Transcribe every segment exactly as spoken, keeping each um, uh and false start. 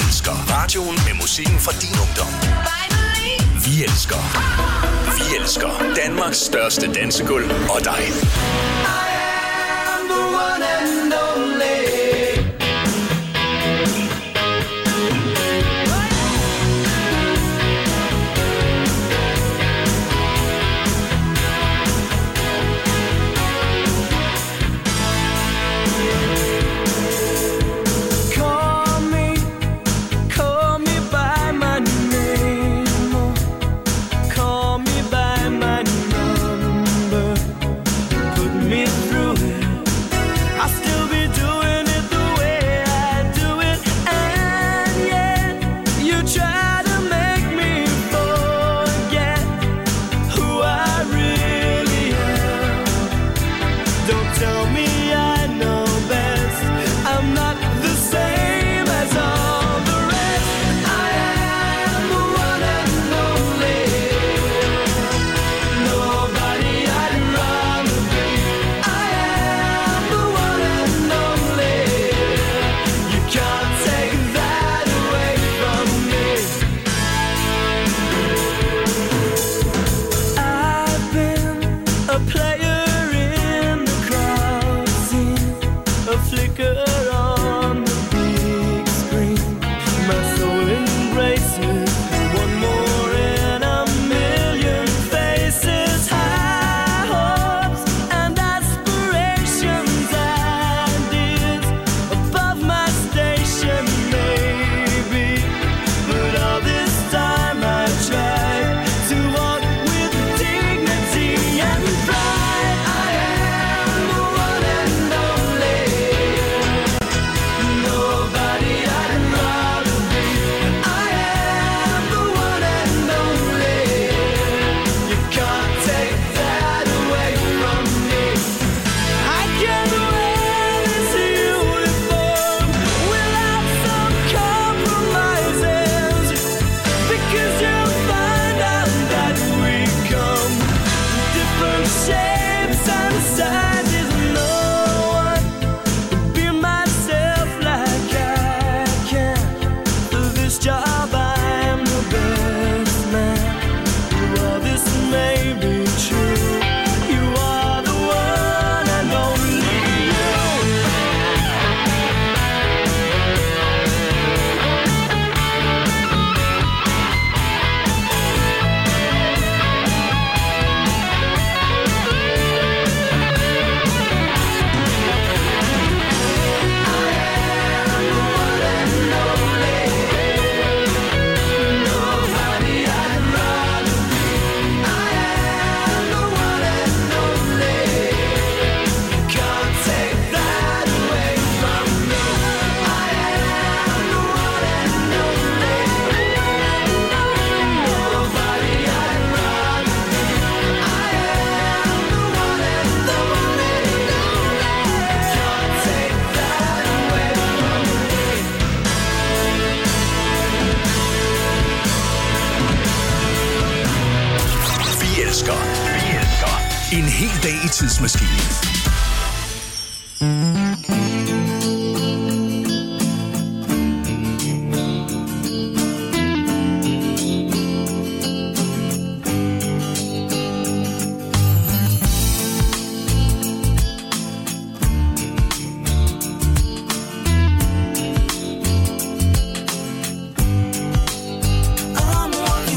elsker radioen med musikken fra din ungdom. Vi elsker. Vi elsker Danmarks største dansegulv og dig. En hel dag i tidsmaskinen.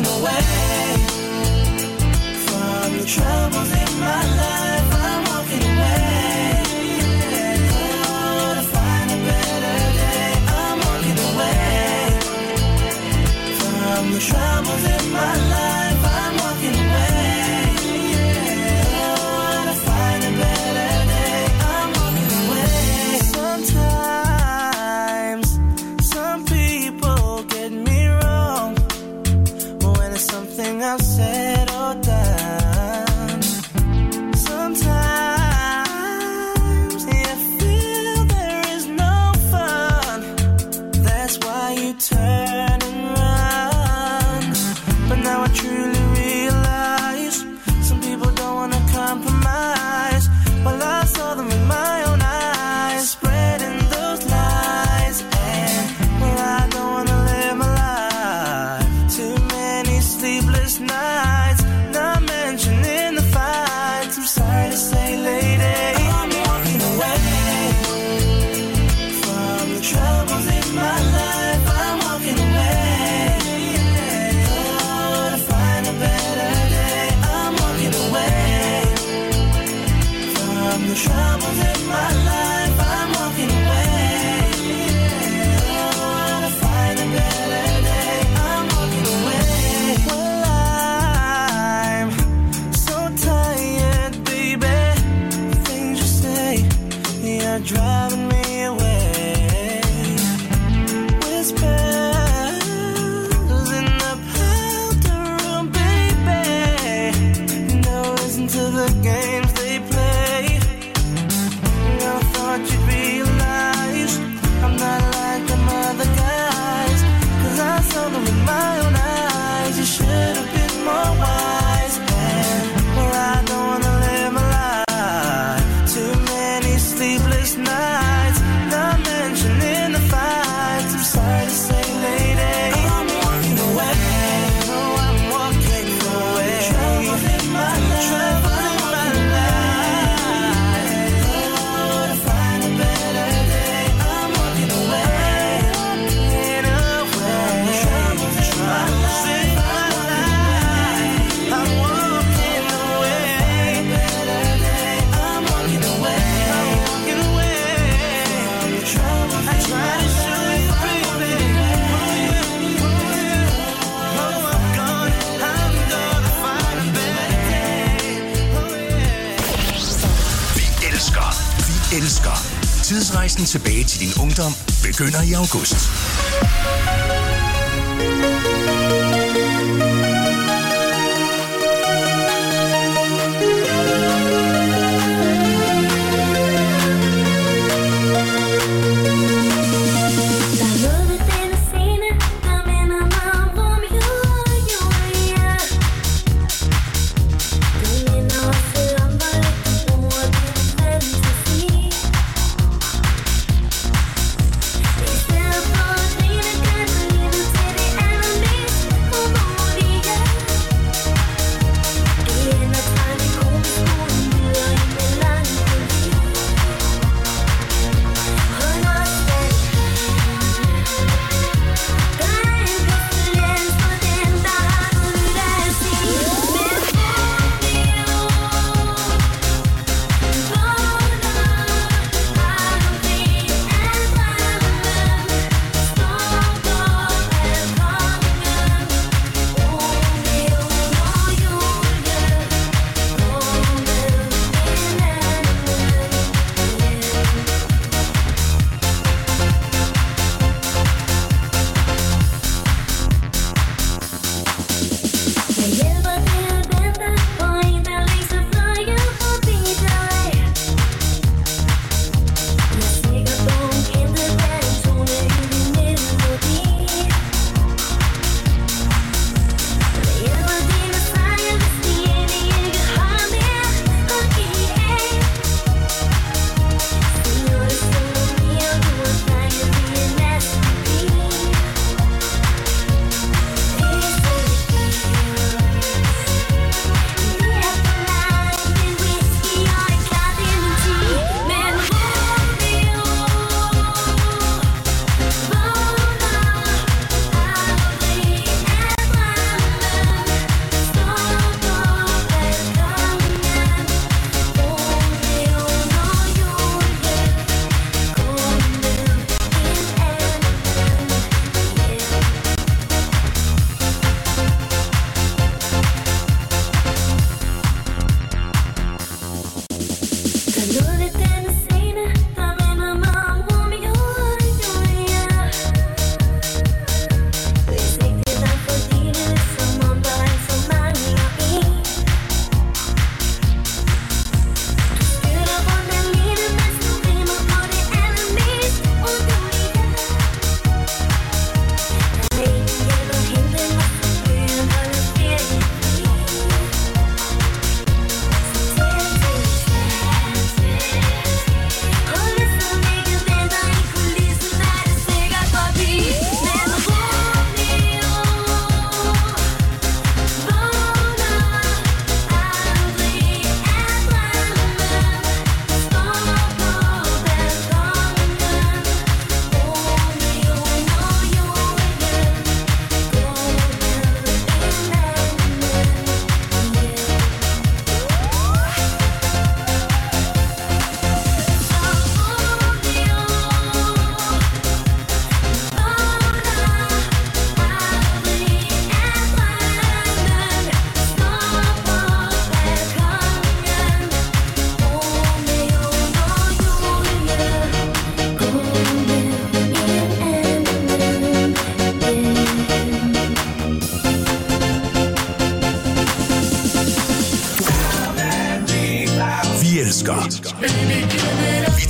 Troubles in my life, I'm walking are driving me away. Whispers in the powder room, baby. You know, listen to the games they play. I thought you'd realize I'm not like them other guys, 'cause I saw them with my own eyes. You should have been more wise, man. Well, I don't wanna live my life. Too many sleepless nights, not mentioning the fights. I'm sorry to say, lady, I'm walking away. Oh, I'm walking away. Trouble in my life. Trouble in my life. Oh, to find a better day. I'm walking away. Walking away. Trouble in my life. I'm walking away. Better day. I'm walking away. I'm walking away. Trouble. I try to show you, baby. Oh, I'm gone. I'm gonna find a better day. Oh, yeah. Vi elsker, vi elsker. Tidsrejsen tilbage til din ungdom begynder i august. Der er noget ved denne scene, der minder mig om Romeo og Julia. Det minder også om, hvor lidt du bruger din fantasi. I stedet for at grine, kan du lytte til de andre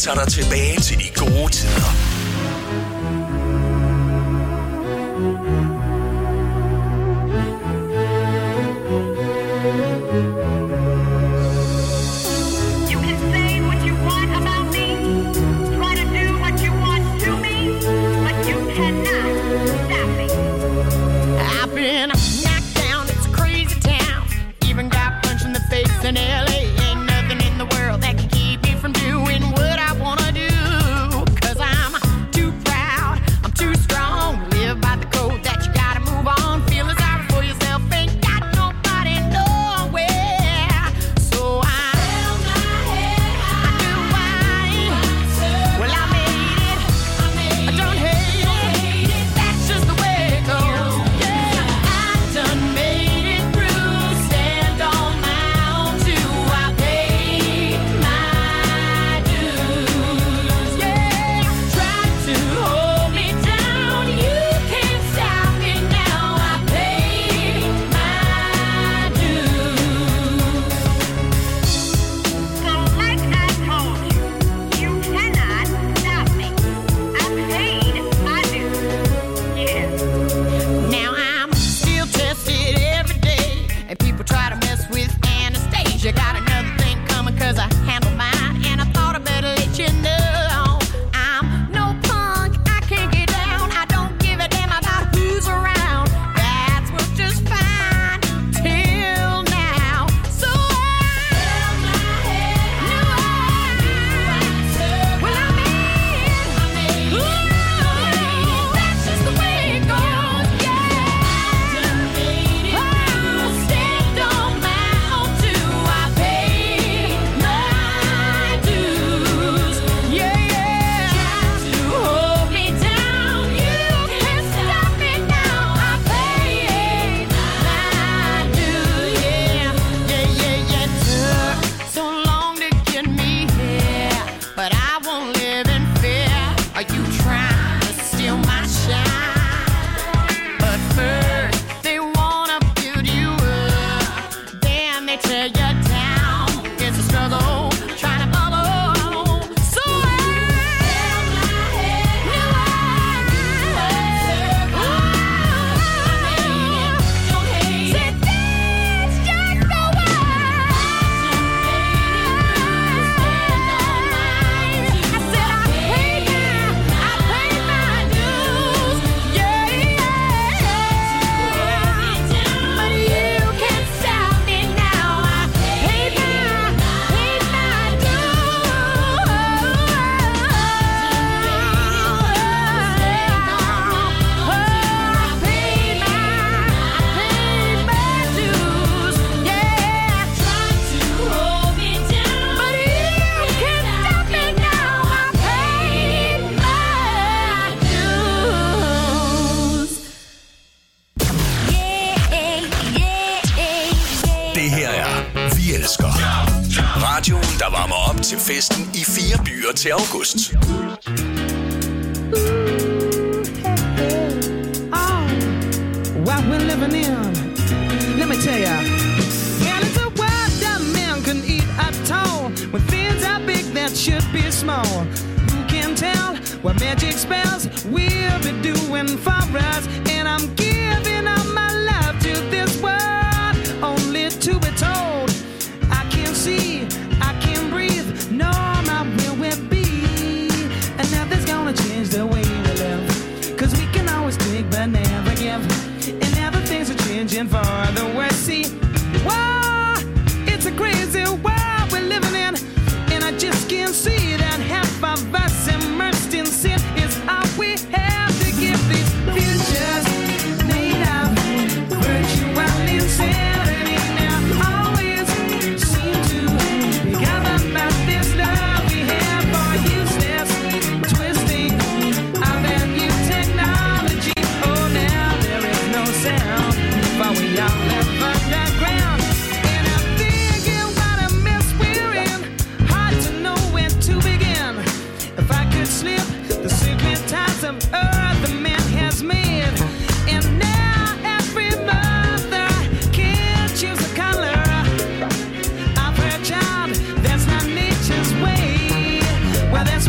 tager dig tilbage til de gode tider. In L A ain't nothing in the world that can keep me from doing what I wanna do. 'Cause I'm too proud, I'm too strong. Live by the code that you gotta move on. Feeling sorry for yourself, ain't got nobody nowhere. So I held my head high. I do why. Well, I made it. I don't hate it. That's just the way it goes. Yeah, I done made it through. Stand on my Radioen, der varmer op til festen i fire byer til august. What we're living in, let me tell ya. And it's a world that man can eat at all. When things are big that should be small. Who can tell what magic spells we'll be doing for us? And I'm giving all my love to this world, only to be told I can't see, I can't breathe, no, my will will be. And nothing's gonna change the way we live, 'cause we can always take but never give. And now the things are changing for the worse. See, whoa, it's a crazy world we're living in. And I just can't see that half of us immersed in sin is all we have to give these futures made of virtual insanity. Now always seem to be governed by this love we have for useless twisting of that new technology. Oh, now there is no sound, for we all live underground. And I'm thinking what a mess we're in, hard to know where to begin. If I could slip the secret ties of earth the man has made, and now every mother can choose a color of her child. That's not nature's way. Well, that's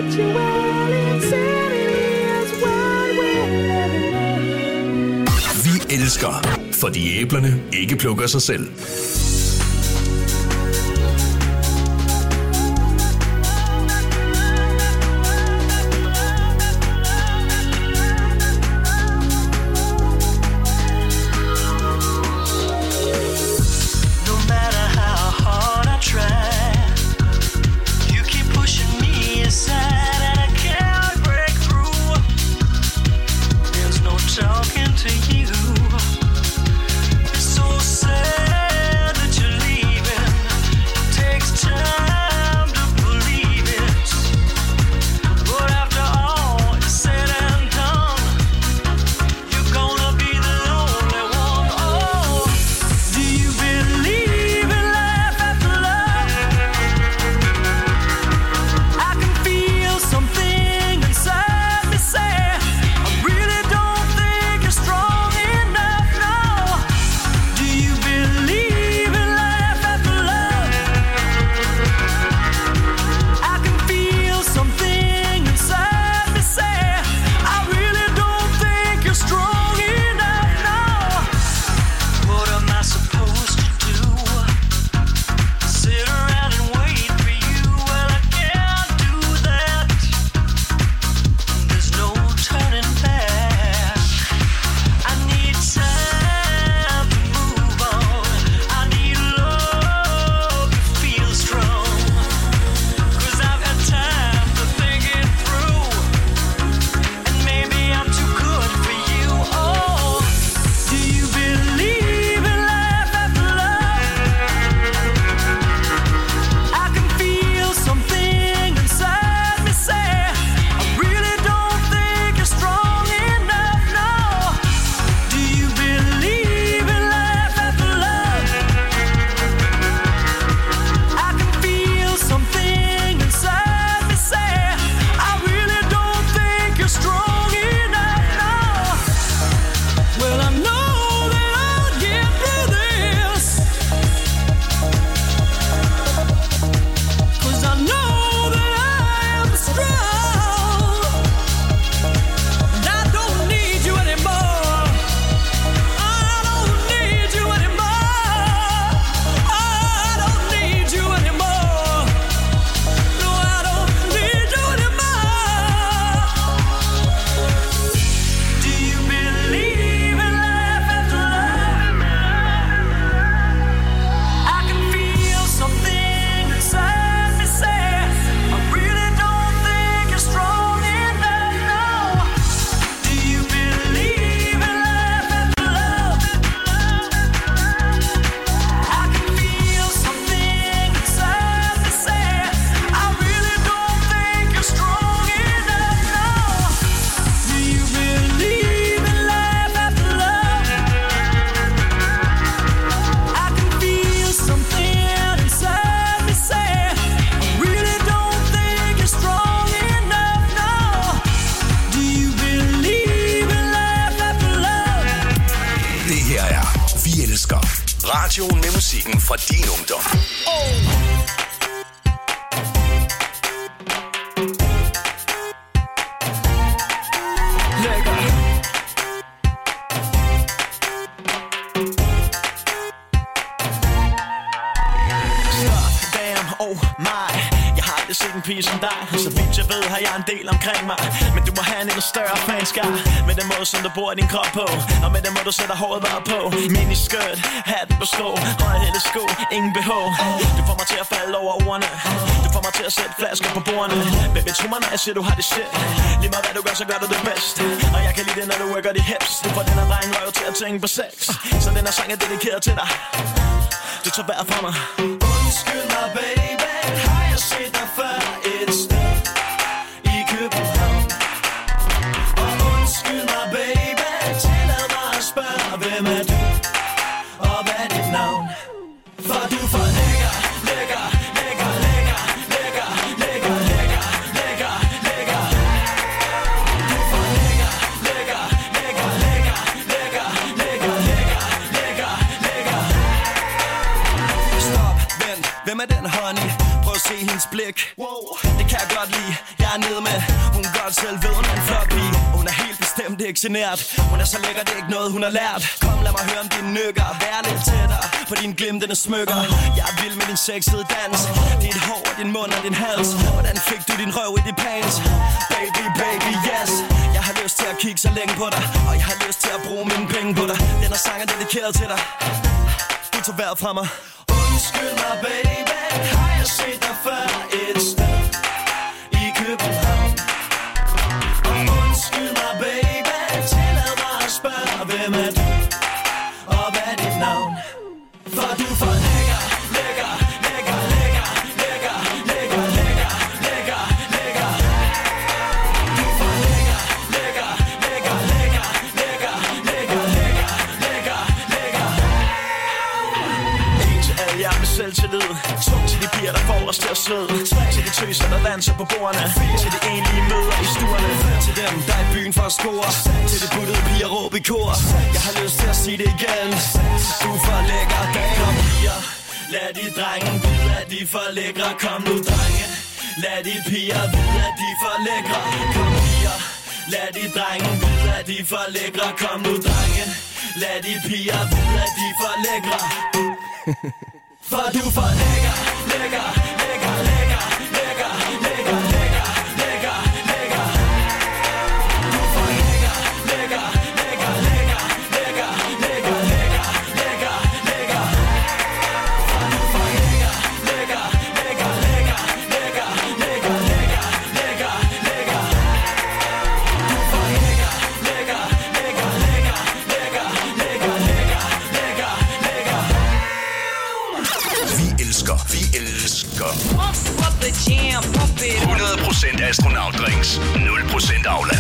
Virtual insanity is what we're living in. Vi elsker, fordi æblerne ikke plukker sig selv. Radioen med musikken fra din ungdom. Oh. set en pige som dig. Så vidt jeg ved har jeg en del omkring mig. Men du må have en endnu større fanskar. Med den måde som du bruger din krop på. Og med den måde du sætter håret bare på. Miniskirt, hatten på sko. Høje hætte sko, ingen B H. Du får mig til at falde over ordene. Du får mig til at sætte flasker på bordene. Baby, tro mig når jeg siger du har det shit. Lige meget hvad du gør, så gør du det bedst. Og jeg kan lide det når du worker de hips. Du får den her dreng røv til at tænke på sex. Så den her sang er dedikeret til dig. Du tager vejret fra mig. Undskyld mig baby, har jeg set dig før et sted i København? Og undskyld mig baby, tillad mig at spørge, hvem er du? Og hvad er dit navn? For du er for lækker, lækker, lækker, lækker, lækker, lækker, lækker, lækker, lækker. Du er for lækker, lækker, lækker, lækker, lækker, lækker, lækker, lækker, lækker. Stop, vent, hvem er den honey? Prøv at se hendes blik. Wow. jeg ned med. Hun godt selv ved, hun er en flot pige. Hun er helt bestemt ikke genert. Hun er så lækker, det er ikke noget, hun har lært. Kom, lad mig høre om dine nykker. Vær lidt tættere på dine glimtende smykker. Jeg er vild med din sexede dans. Dit hår og din mund og din hals. Hvordan fik du din røv i de pants? Baby, baby, yes. Jeg har lyst til at kigge så længe på dig. Og jeg har lyst til at bruge mine penge på dig. Den er sang er dedikeret til dig. Du tager vejret fra mig. Undskyld mig, baby. Har jeg set dig før et sted i København? Og undskyld mig, baby. Tillad mig at spørge, hvem er du? Og hvad er dit navn? For du er for lækker, lækker, lækker, lækker, lækker, lækker, lækker, lækker, lækker. Du er for lækker, lækker, lækker, lækker, lækker, lækker, lækker, lækker, lækker. En til alle jer med selvtillid. To til de piger, der får os til at svede. Tre til de tøser, der danser på bordene. Fire til de enlige møder i stuerne. Fem til dem, der er i byen for at score. Til de puttede piger råb i kor. Jeg har lyst til at sige det igen. Du er for lækker, damer og piger. Lad de drenge vide, at de er for lækre. Kom nu, drenge. Lad de piger vide, at de er for lækre. Kom, piger. Lad de drenge vide, at de er for lækre. Kom nu, drenge. Lad de piger vide, at de er for lækre. For du er for lækker, lækker, lækker, lækker, lækker, lækker, lækker, lækker, lækker. Du er for lækker, lækker, lækker, lækker, lækker, lækker, lækker, lækker, lækker. For du er for lækker, lækker, lækker, lækker, lækker, lækker, lækker, lækker, lækker. Du er for lækker, lækker, lækker, lækker, lækker, lækker, lækker, lækker, lækker. Vi elsker, vi elsker hundrede procent astronautdrinks, nul procent Aula.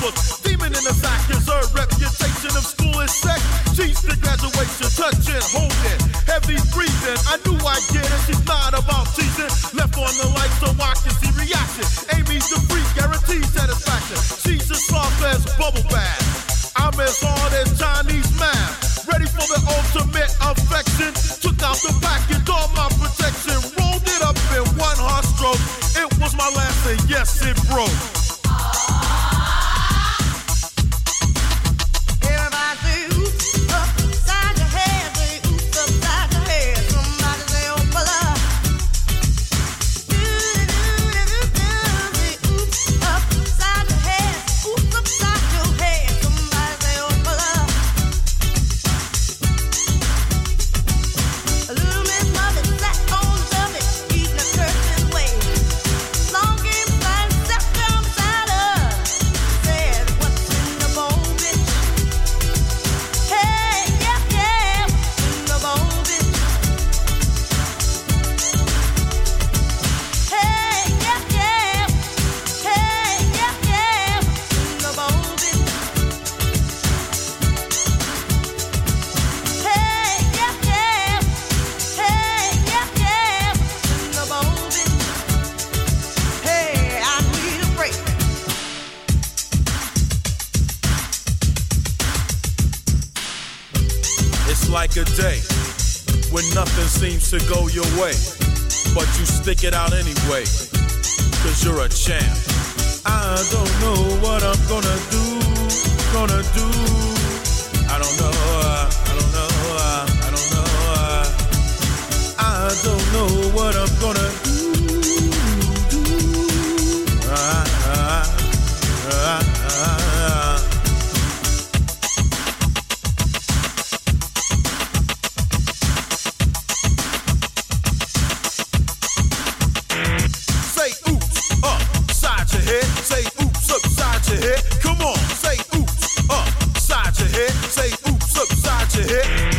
was demon in the sack. His her reputation of school is sex. She's the graduation, touching, holding, heavy breathing. I knew I'd get it. She's not about teasing. Left on the light so I can see reaction. Amy's the freak, guaranteed satisfaction. She's as soft as bubble bath. I'm as hard as Chinese math. Ready for the ultimate affection. Took out the package, all my protection. Rolled it up in one hard stroke. It was my last and yes, it broke. Like a day when nothing seems to go your way, but you stick it out anyway, cause you're a champ. I don't know what I'm gonna do, gonna do. I don't know, uh, I don't know, uh, I don't know, uh, I don't know what I'm gonna do, do. Uh, uh, uh, uh, uh. Say oops upside your head. Come on, say oops upside your head. Say oops upside your head.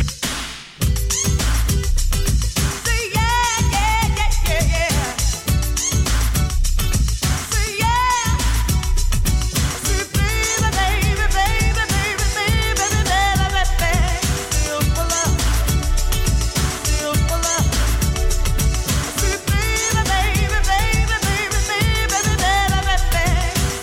Say yeah, yeah, yeah, yeah, yeah. Say yeah. Say baby, baby, baby, baby, baby, baby, baby, baby. Simple love, simple love. Say baby, baby, baby, baby, baby, baby, baby.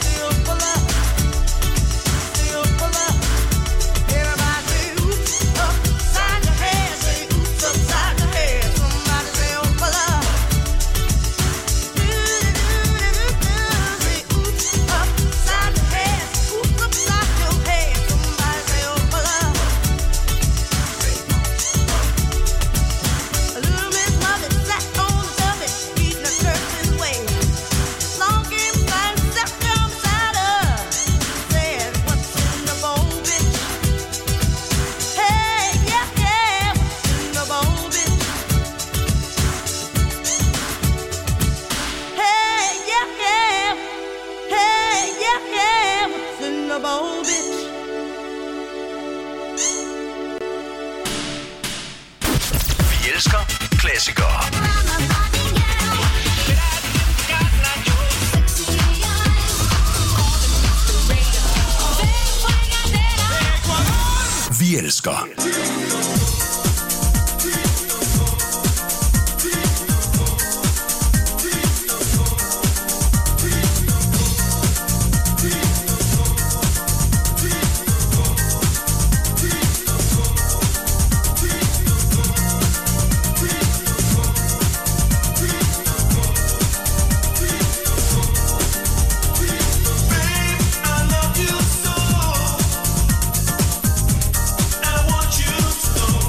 Vi elsker klassikere. Vi elsker. I want you to know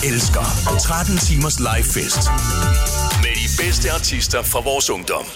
elsker. tretten timers live fest. Med de bedste artister fra vores ungdom.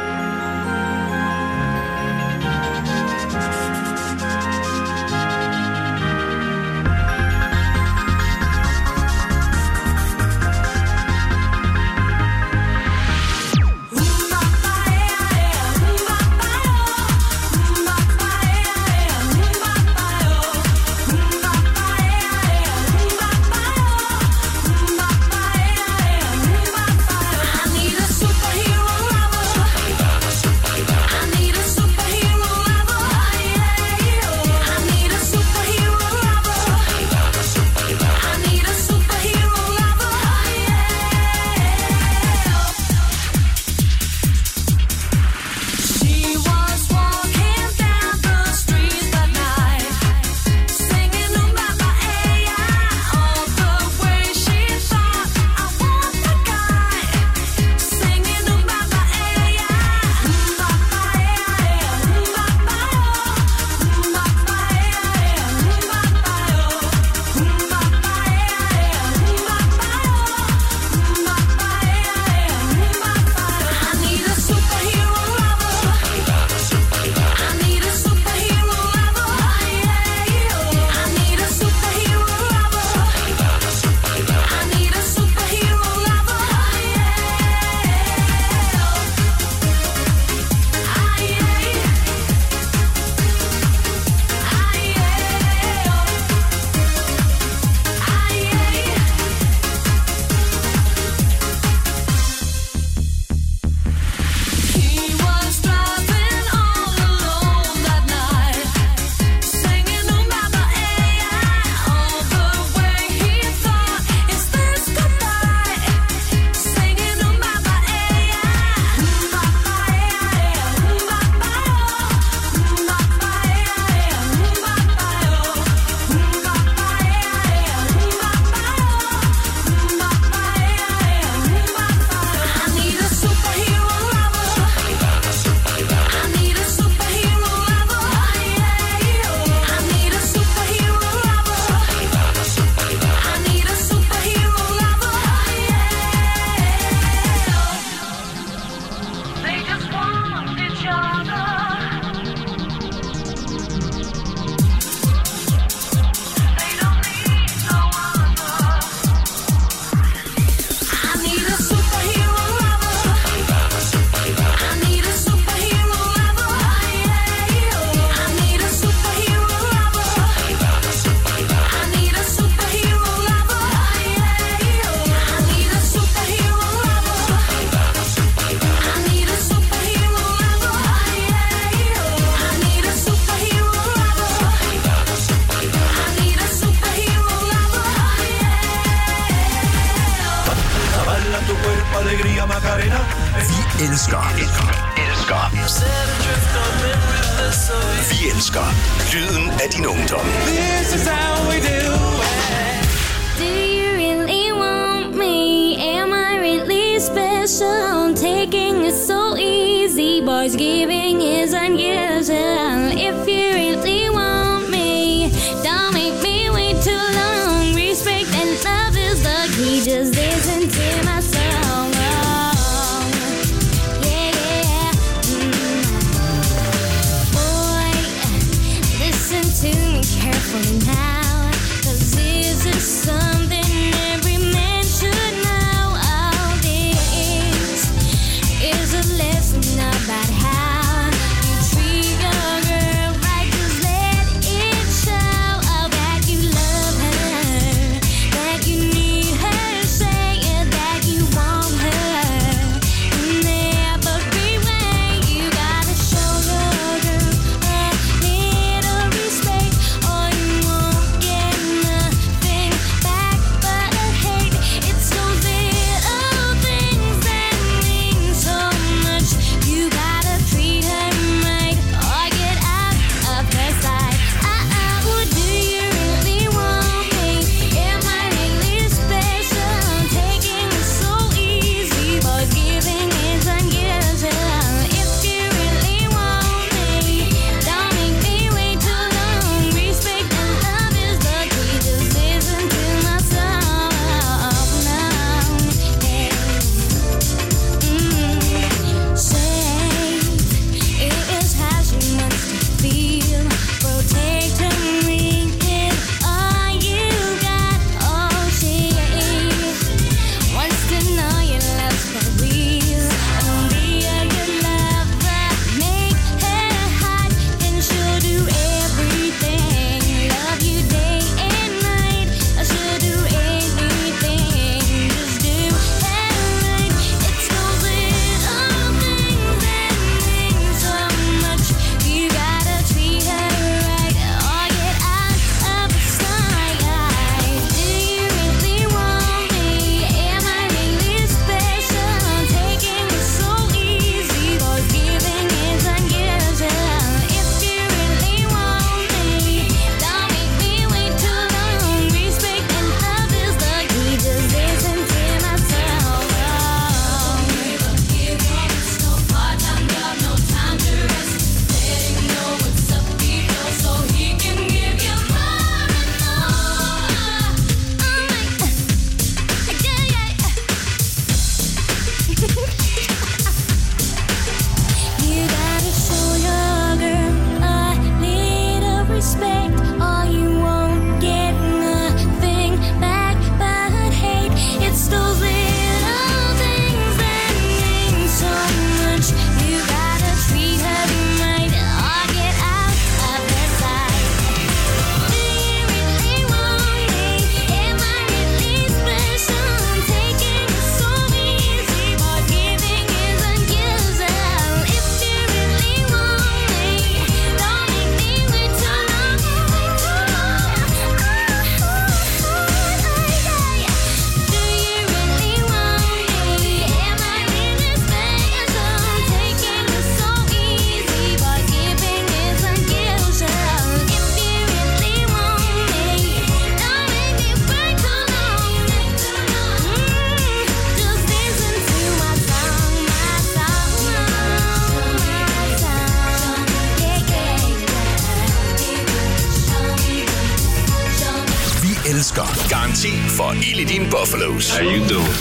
Vi elsker. Elsker. Vi elsker lyden af din ungdom. This is how we do it. Do you really want me? Am I really special? Taking it so easy, boys, giving is unusual. If you really want me, don't make me wait too long. Respect and love is the key. Just listen to my song. Oh, yeah, yeah. Mm. Boy, listen to me carefully now, 'cause this is something every man should know. All this is a lesson about how you treat your girl right. Just let it show oh, that you love her, that you need her. Say it, that you want her in every way. You gotta show your girl a little respect, or you won't elsker. Garanti for ild i dine Buffalos. How you doing?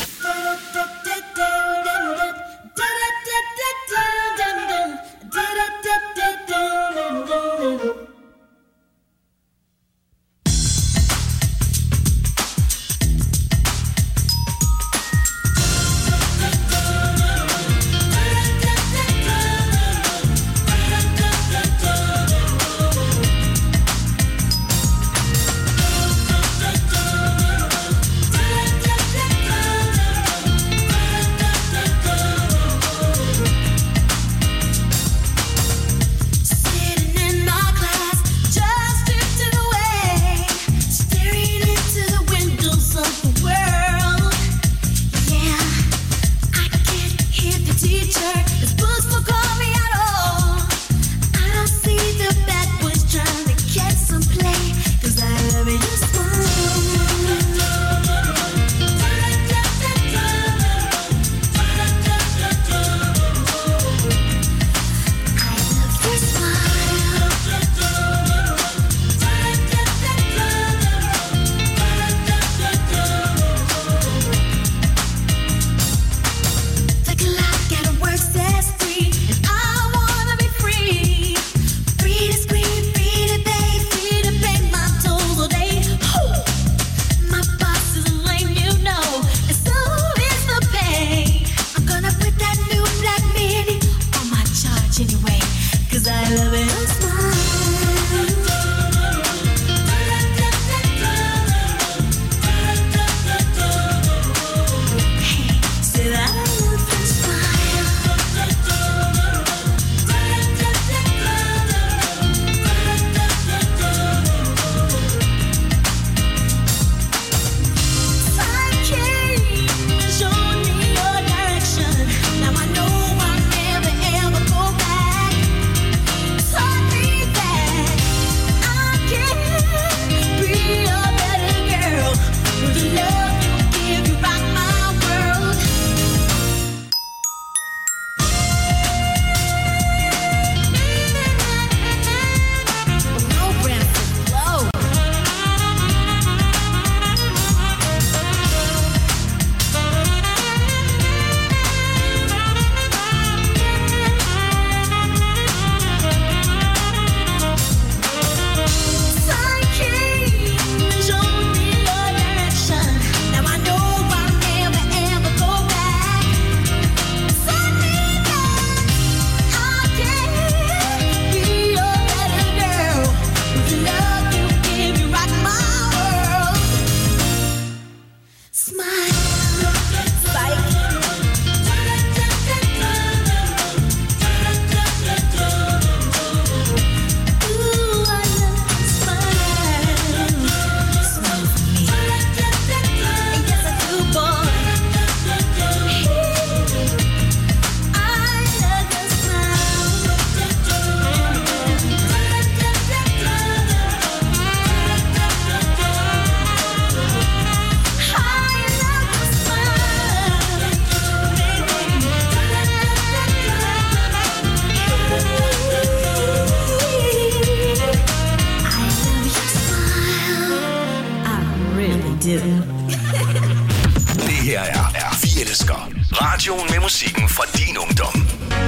Radioen med musikken fra din ungdom.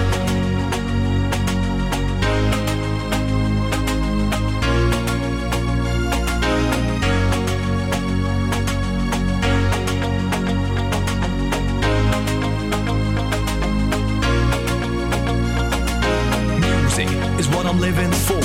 Music is what I'm living for.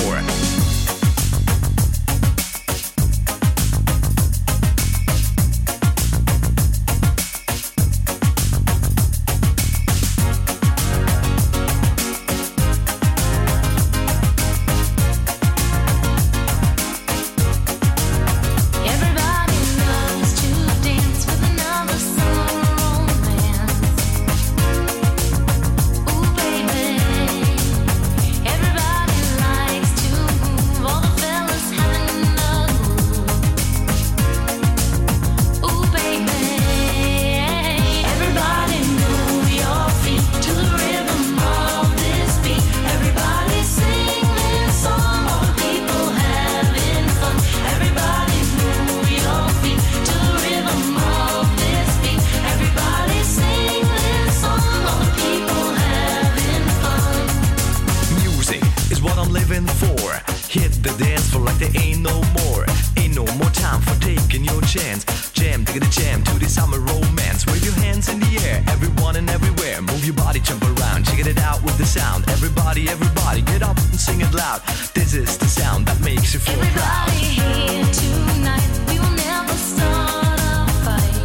chance. Jam, dig the jam to the summer romance. Wave your hands in the air, everyone and everywhere. Move your body, jump around, check it out with the sound. Everybody, everybody, get up and sing it loud. This is the sound that makes you feel proud. Everybody here tonight, we will never start a fight.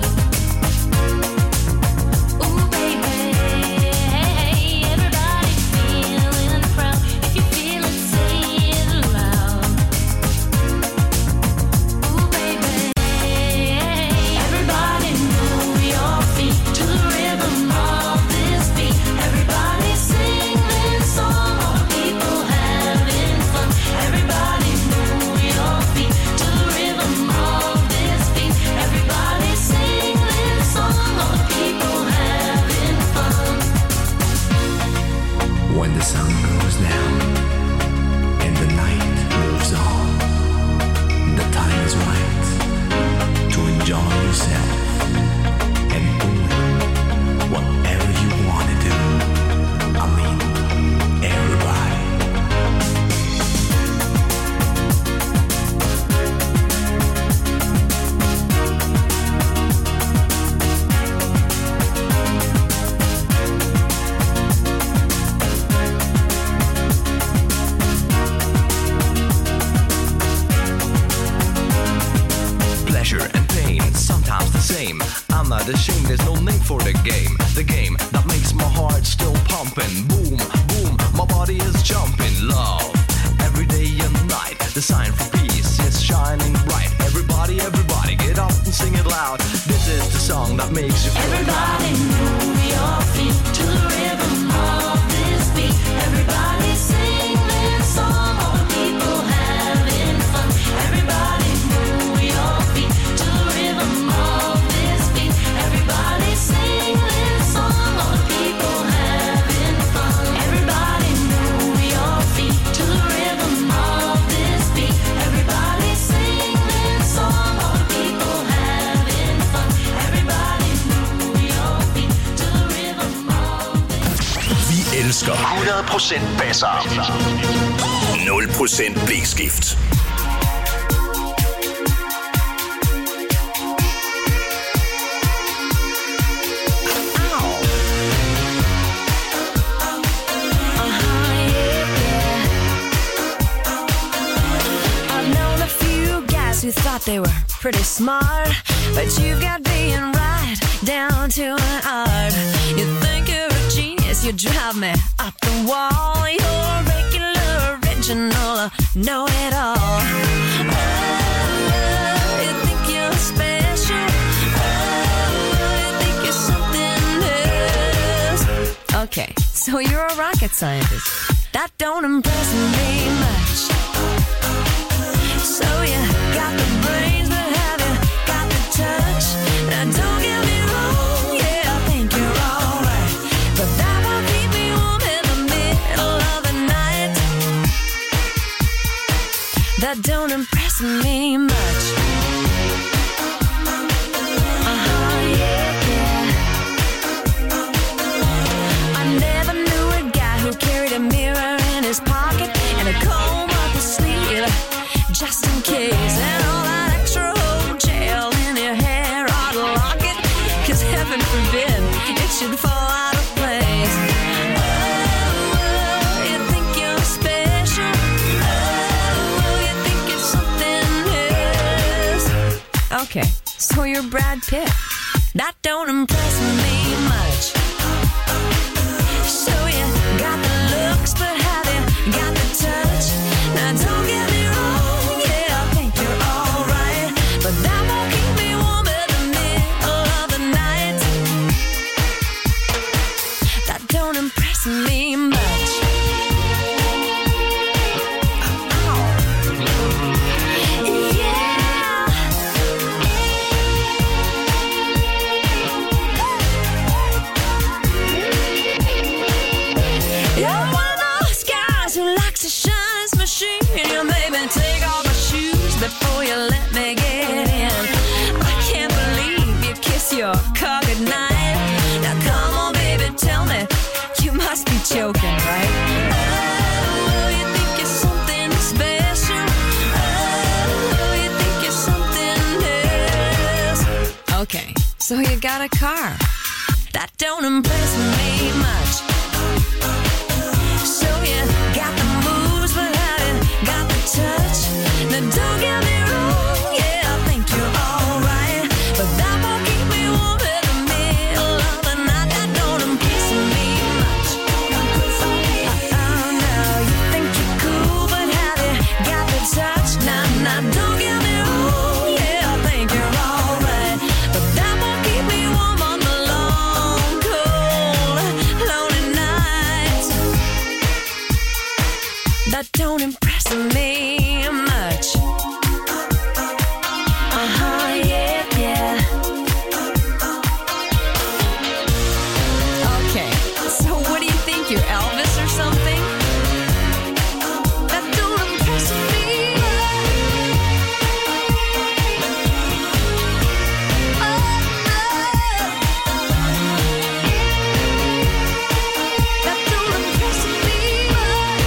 Ooh, baby, everybody feeling proud. If you feel it, say it loud. Ooh, baby, everybody move your feet to the rhythm of this beat. Everybody sing this song, all the people having fun. Everybody move your feet to the rhythm of this beat. Everybody sing this song, all the people having fun. When the sun goes down and the night moves on, the time is right to enjoy yourself and do whatever you want to do. I mean, everybody. Pleasure and pain, sometimes the same. I'm not ashamed, there's no name for the game. The game that makes my heart still pumping. Boom, boom, my body is jumping. Love, every day and night. The sign for peace is shining bright. Everybody, everybody, get up and sing it loud. This is the song that makes you feel Everybody move your feet to the rhythm of this beat. Everybody sing this song, all the people having fun. Everybody move your feet to the rhythm of this beat. Everybody sing this song, all the people having fun. Everybody move your feet to the rhythm of this beat. Everybody sing this song, all the people having fun. Everybody move your feet to the rhythm of this. Vi elsker hundrede procent basser. nul procent blæskift. I've known a few guys who thought they were pretty smart, but you've got being right down to an art. You think you're a genius, you drive me up the wall. You're a regular, original, uh, know-it-all. Oh, you think you're special. Oh, you think you're something else. Okay, so you're a rocket scientist. That don't impress me much. So you got the brains, but have you got the touch? Now don't get me wrong, yeah, I think you're alright, but that won't keep me warm in the middle of the night. That don't impress me much. Uh-huh, yeah, yeah. I never knew a guy who carried a mirror in his pocket and a comb up his sleeve, just in case, and all that extra old gel in your hair ought to lock it, 'cause heaven forbid it should fall out of place. Oh, you think you're special. Oh, you think it's something else. Okay, so you're Brad Pitt. That don't impress me much. So you got the looks, but have you got the touch? Now don't get me wrong, yeah, I think you're alright, but that won't keep me warm in the middle of the night. That don't impress me much. Yeah. You're one of those guys who likes to shine his machine. You made me take off my shoes before you let me get in. I can't believe you kiss your car goodnight. Now come on, baby, tell me, you must be joking, right? Oh, you think you're something special. Oh, you think you're something else. so you got a car. That don't impress me much. So you got the moves, but how you got the touch? Now don't get me wrong, yeah, I think you're alright, but that won't keep me warm in the middle of the night. That don't impress me much. Oh no, you think you're cool, but how you got the touch? Now, now don't get me wrong, yeah, I think you're alright, but that won't keep me warm on the long, cold, lonely nights. That don't impress me much. Uh-huh, yeah, yeah. Okay, so what do you think, you're Elvis or something? That don't impress me much. Oh, no. That don't impress me much.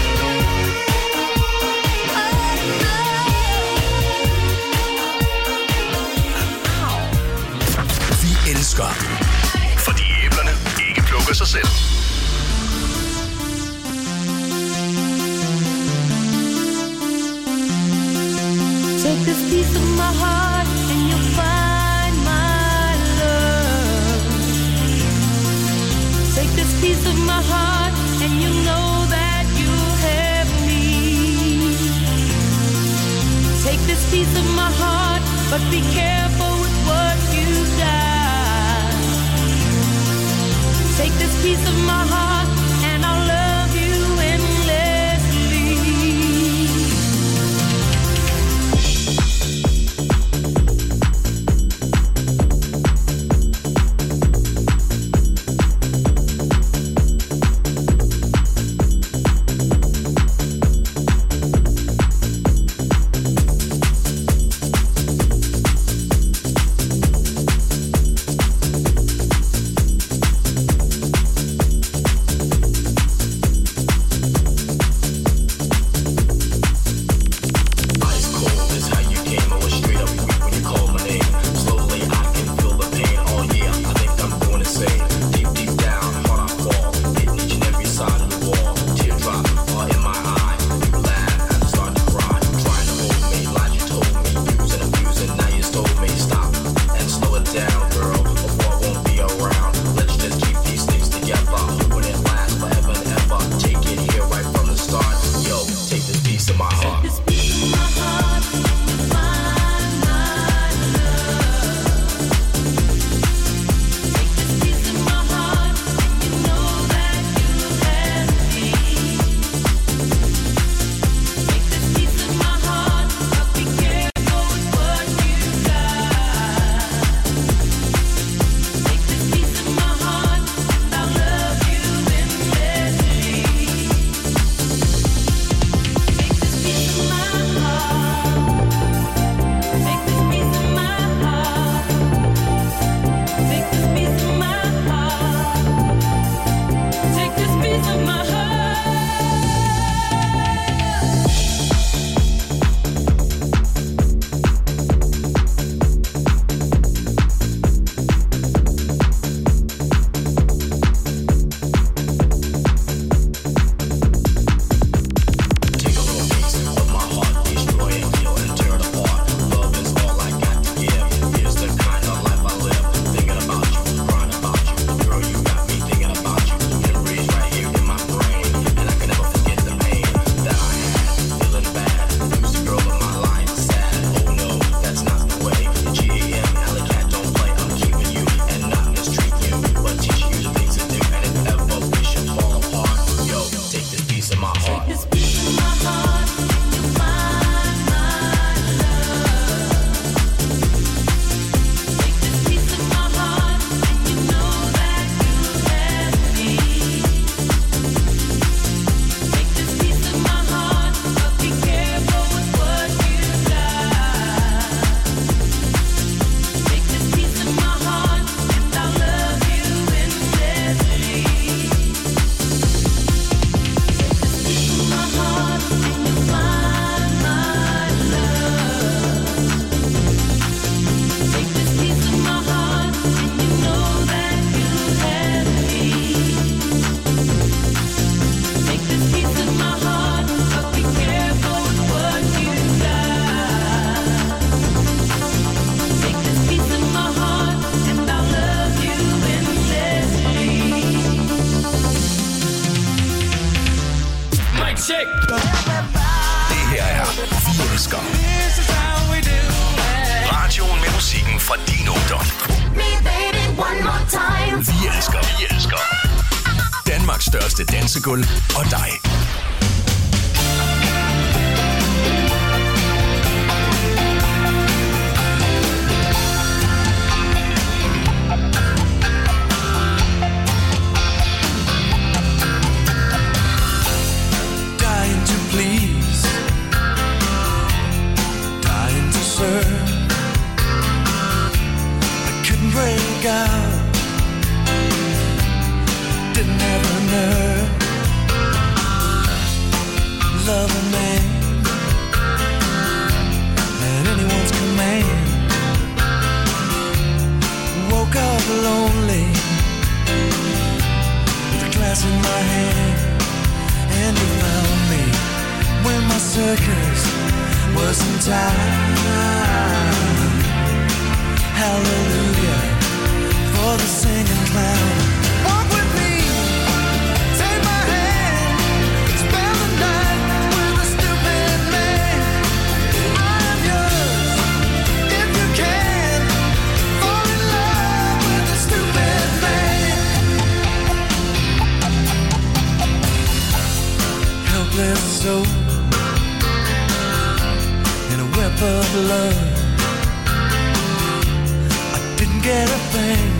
Vi elsker, fordi æblerne ikke plukker sig selv. Take this piece of my heart and you'll find my love. Take this piece of my heart and you know that you have me. Take this piece of my heart, but be careful with what you got. Take this piece of my heart and I'll love you endlessly. Ungdom. Me baby one more time. Vi elsker, vi elsker Danmarks største dansegulv og dig. Dying to please, dying to serve. I couldn't break out, didn't have the nerve. Love a man at anyone's command. Woke up lonely with a glass in my hand, and you found me when my circus was in time. Hallelujah for the singing clown. Walk with me, take my hand, spend the night with a stupid man. I'm yours if you can. Fall in love with a stupid man. Helpless soul in a web of love. I didn't get a thing,